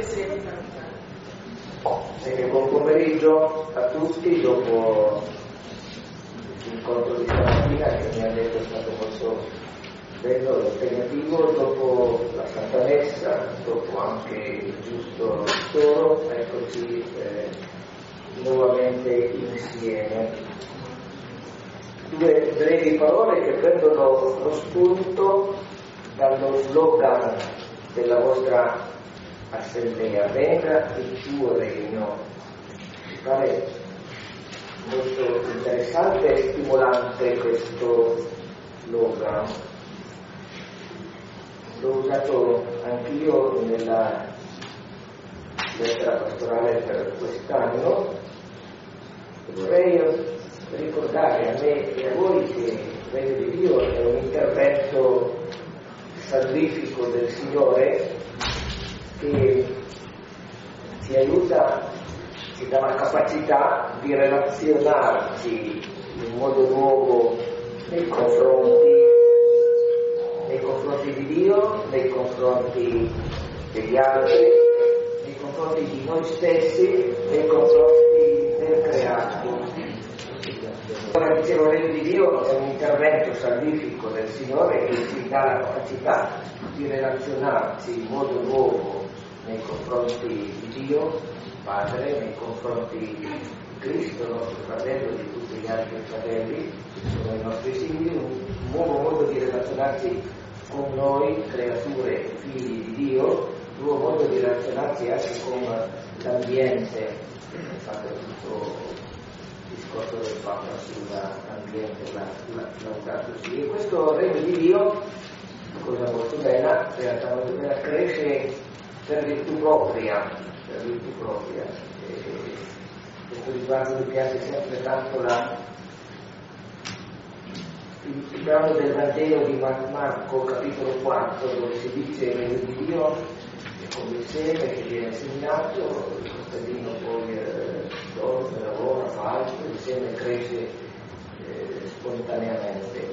Buon pomeriggio a tutti. Dopo l'incontro di stamattina, che mi ha detto è stato molto bello e impegnativo, dopo la Santa Messa, dopo anche il giusto ristoro, eccoci nuovamente insieme. Due brevi parole che prendono lo spunto dallo slogan della vostra assemblea: venga il tuo regno. Mi pare molto interessante e stimolante questo slogan. L'ho usato anch'io nella lettera pastorale per quest'anno e vorrei ricordare a me e a voi che il regno di Dio è un intervento salvifico del Signore che ci aiuta, ci dà la capacità di relazionarci in modo nuovo nei confronti di Dio, nei confronti degli altri, nei confronti di noi stessi, nei confronti del creato. Come dicevo, il regno di Dio è un intervento salvifico del Signore che ci dà la capacità di relazionarci in modo nuovo nei confronti di Dio Padre, nei confronti di Cristo, nostro fratello, e di tutti gli altri fratelli che sono i nostri simili, un nuovo modo di relazionarci con noi, creature, figli di Dio, un nuovo modo di relazionarci anche con l'ambiente. Infatti tutto il discorso del Papa sull'ambiente l'ha usato così. E questo regno di Dio, cosa molto bella, in realtà molto bella, cresce per virtù propria. Questo riguardo mi piace sempre tanto il brano del Vangelo di Marco, capitolo 4, dove si dice: il regno di Dio è come il seme che viene seminato, il contadino poi dorme, lavora, fa altro, il seme cresce spontaneamente,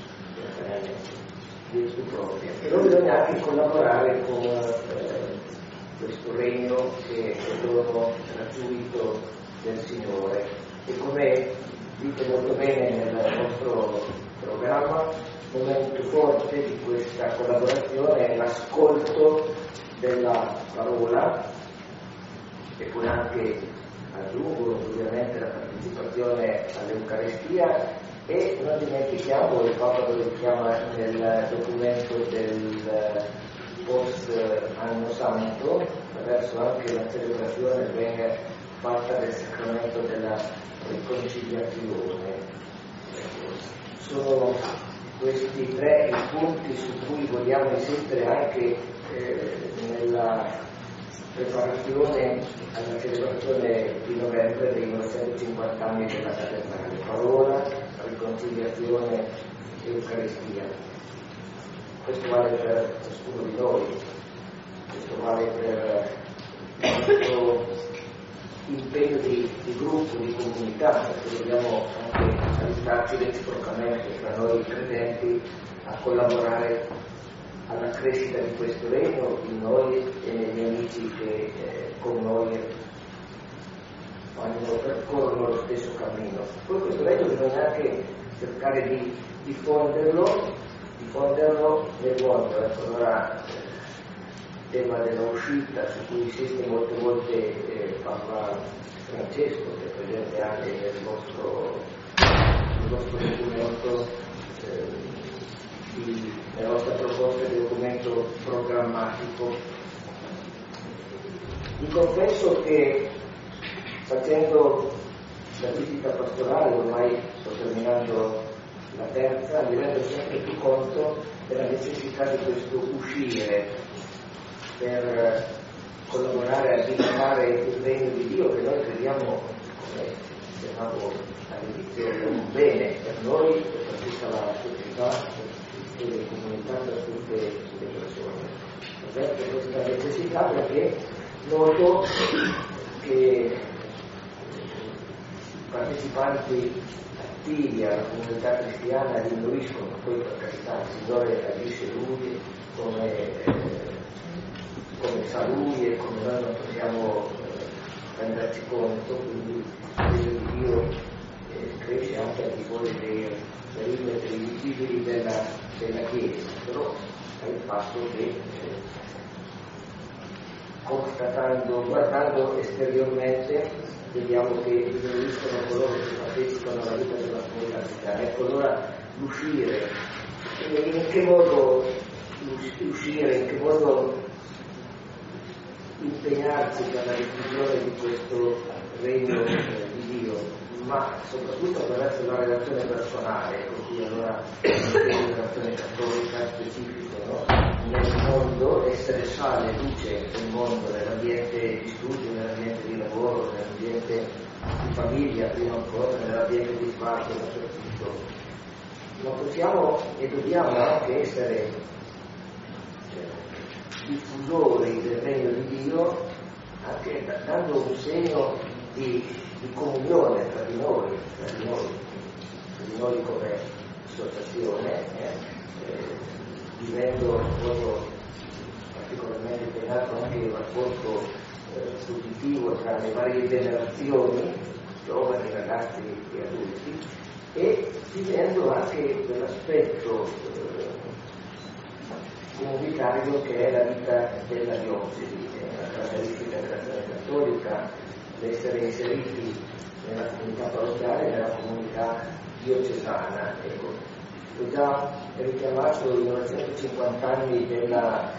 virtù propria. Però bisogna anche collaborare con questo regno che è il dono gratuito del Signore. E come dite molto bene nel vostro programma, un momento forte di questa collaborazione è l'ascolto della parola, e poi anche, aggiungo ovviamente, la partecipazione all'Eucaristia. E non dimentichiamo, il Papa lo richiama nel documento del post anno santo, attraverso anche la celebrazione ben fatta del sacramento della riconciliazione. Sono questi tre i punti su cui vogliamo insistere anche nella preparazione alla celebrazione di novembre dei 950 anni della cattedrale: parola, riconciliazione e Eucaristia. Questo vale per ciascuno di noi, questo vale per il nostro impegno di gruppo, di comunità, perché dobbiamo anche aiutarci reciprocamente tra noi credenti a collaborare alla crescita di questo regno in noi e negli amici che con noi percorrono lo stesso cammino. Poi questo regno bisogna anche cercare di diffonderlo nel mondo. Ecco, allora il tema della uscita, su cui insiste molte volte Papa Francesco, che è presente anche nel vostro documento, nella vostra proposta di documento programmatico. Vi confesso che facendo la visita pastorale, ormai sto terminando la terza, mi rendo sempre più conto della necessità di questo uscire per collaborare a diventare il regno di Dio, che noi crediamo, come dicevamo all'inizio, è un bene per noi e per tutta la società, per tutte le comunità, per tutte le persone. Avverto questa necessità perché noto che i partecipanti attivi alla comunità cristiana diminuiscono. Poi, per carità, il Signore agisce Lui come come sa lui e come noi non possiamo renderci conto, quindi il di Dio cresce anche al di fuori dei perimetri visibili della Chiesa, però è il fatto che guardando esteriormente vediamo che diminuiscono coloro che partecipano alla vita della comunità cristiana. Ecco allora l'uscire, in che modo uscire, in che modo impegnarsi per la diffusione di questo regno di Dio, ma soprattutto attraverso la relazione personale, per cui allora una relazione cattolica specifica, no? Nel mondo, essere sale e luce nel mondo, nell'ambiente di studio, nell'ambiente di lavoro, nell'ambiente di famiglia, prima ancora, nell'ambiente di sbarco, dappertutto. Ma possiamo e dobbiamo anche essere diffusori del regno di Dio, anche dando un segno di comunione tra di noi come associazione, vivendo un modo particolarmente impegnato anche il rapporto positivo tra le varie generazioni, giovani, ragazzi e adulti, e vivendo anche quell'aspetto comunitario che è la vita della diocesi, la caratteristica dell'azione cattolica, l'essere inseriti nella comunità parrocchiale, nella comunità diocesana. Ecco, ho già richiamato i 950 anni dalla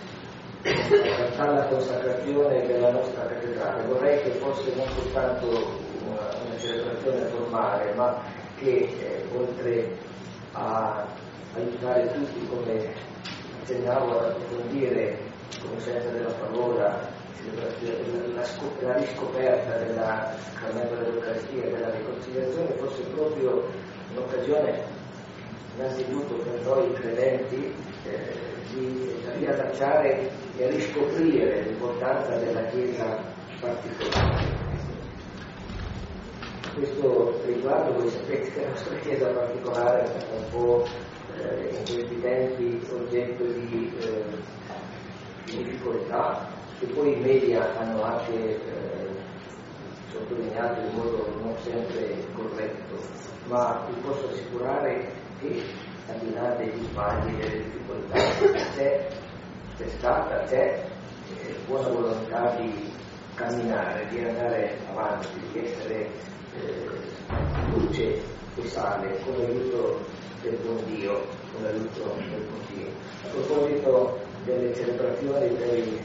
consacrazione della nostra cattedrale. Vorrei che fosse non soltanto una celebrazione formale, ma che oltre a aiutare tutti, come accennavo, ad approfondire conoscenza della parola, la riscoperta della sacramento dell'Eucaristia e della riconciliazione, fosse proprio un'occasione innanzitutto per noi credenti di riallacciare e riscoprire l'importanza della Chiesa particolare. A questo riguardo voi sapete che la nostra Chiesa particolare è un po' in questi tempi oggetto di difficoltà, che poi i media hanno anche sottolineato in modo non sempre corretto, ma vi posso assicurare che al di là degli sbagli e delle difficoltà c'è buona volontà di camminare, di andare avanti, di essere luce e sale con l'aiuto del buon Dio, con l'aiuto del buon Dio. A proposito delle celebrazioni dei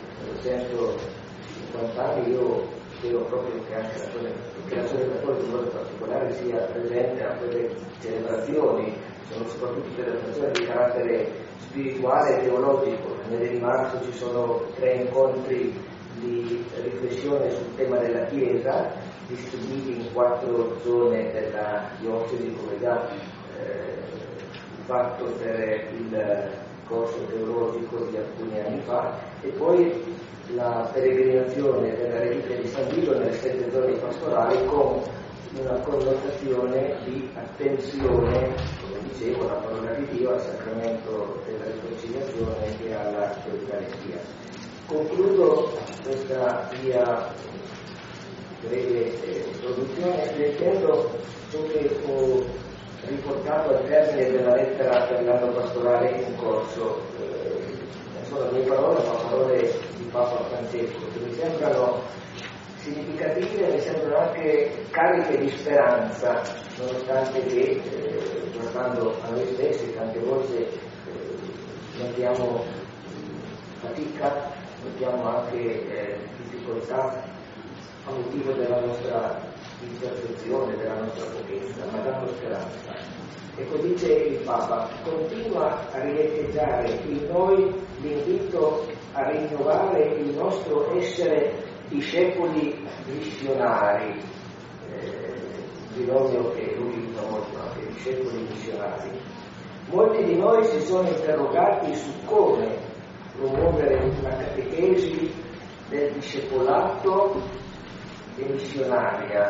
150 anni, io spero proprio che anche l'azione cattolica in modo particolare sia presente a quelle celebrazioni. Sono soprattutto celebrazioni di carattere spirituale e teologico. Nel mese di marzo ci sono 3 incontri di riflessione sul tema della Chiesa, distribuiti in 4 zone della diocesi, come già fatto per il corso teologico di alcuni anni fa, e poi la peregrinazione della reliquia di San Vito nelle 7 zone pastorali, con una connotazione di attenzione, come dicevo, alla parola di Dio, al sacramento della riconciliazione e alla Eucaristia. Concludo questa mia breve introduzione leggendo ciò che ho riportato al termine della lettera per l'anno pastorale in corso. Non sono le mie parole, ma parole di Papa Francesco, che mi sembrano significative, mi sembrano anche cariche di speranza, nonostante che guardando a noi stessi tante volte notiamo fatica, notiamo anche difficoltà a motivo della nostra imperfezione, della nostra pochezza, ma danno speranza. Ecco, dice il Papa, continua a riecheggiare in noi l'invito a rinnovare il nostro essere discepoli missionari, binomio che lui usa molto, anche discepoli missionari. Molti di noi si sono interrogati su come promuovere la catechesi del discepolato e missionaria.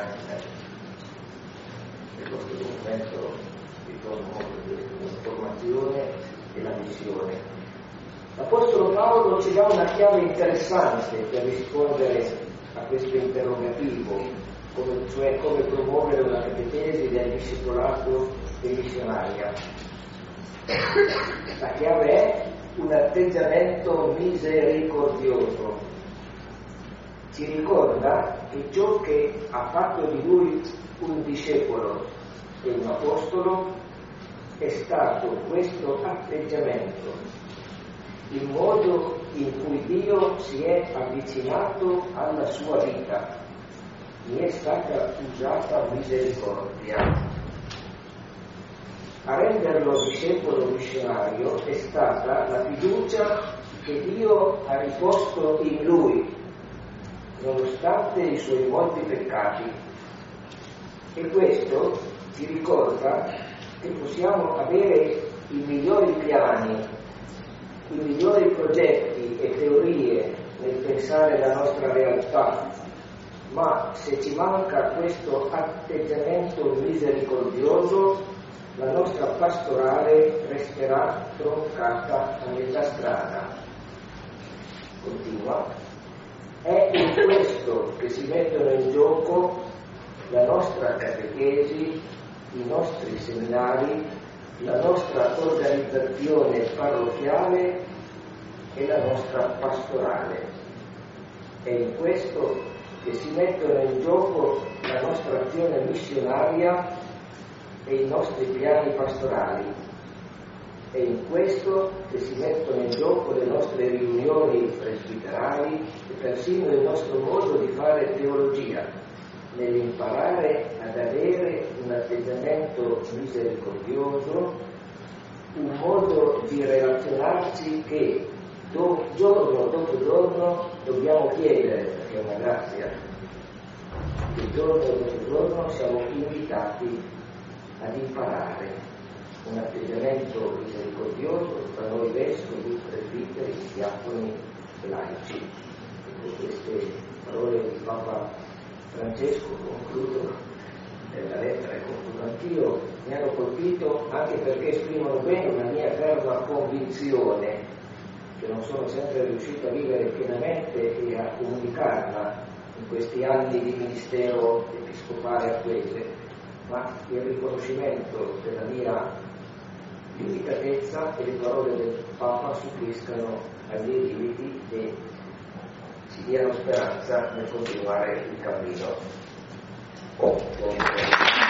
Nel nostro documento ritorno molto di formazione e la missione. L'Apostolo Paolo ci dà una chiave interessante per rispondere a questo interrogativo, cioè come promuovere una catechesi del discepolato e missionaria. La chiave è un atteggiamento misericordioso. Ci ricorda che ciò che ha fatto di lui un discepolo e un apostolo è stato questo atteggiamento, il modo in cui Dio si è avvicinato alla sua vita. Mi è stata usata misericordia. A renderlo discepolo missionario è stata la fiducia che Dio ha riposto in lui, nonostante i suoi molti peccati. E questo ci ricorda che possiamo avere i migliori piani, i migliori progetti e teorie nel pensare la nostra realtà, ma se ci manca questo atteggiamento misericordioso, la nostra pastorale resterà troncata a metà strada. Continua. È in questo che si mettono in gioco la nostra catechesi, i nostri seminari, la nostra organizzazione parrocchiale e la nostra pastorale. È in questo che si mettono in gioco la nostra azione missionaria e i nostri piani pastorali. È in questo che si mettono in gioco le nostre riunioni presbiterali e persino il nostro modo di fare teologia, nell'imparare ad avere un atteggiamento misericordioso, un modo di relazionarci che giorno dopo giorno dobbiamo chiedere, perché è una grazia, che giorno dopo giorno siamo invitati ad imparare un atteggiamento misericordioso tra noi vescovi, presbiteri, diaconi e laici. E con queste parole di Papa Francesco concludo la lettera e concludo anch'io. Mi hanno colpito anche perché esprimono bene una mia ferma convinzione che non sono sempre riuscito a vivere pienamente e a comunicarla in questi anni di ministero episcopale attuale, ma il riconoscimento della mia limitatezza e le parole del Papa suppliscano ai miei limiti e ci diano speranza nel continuare il cammino.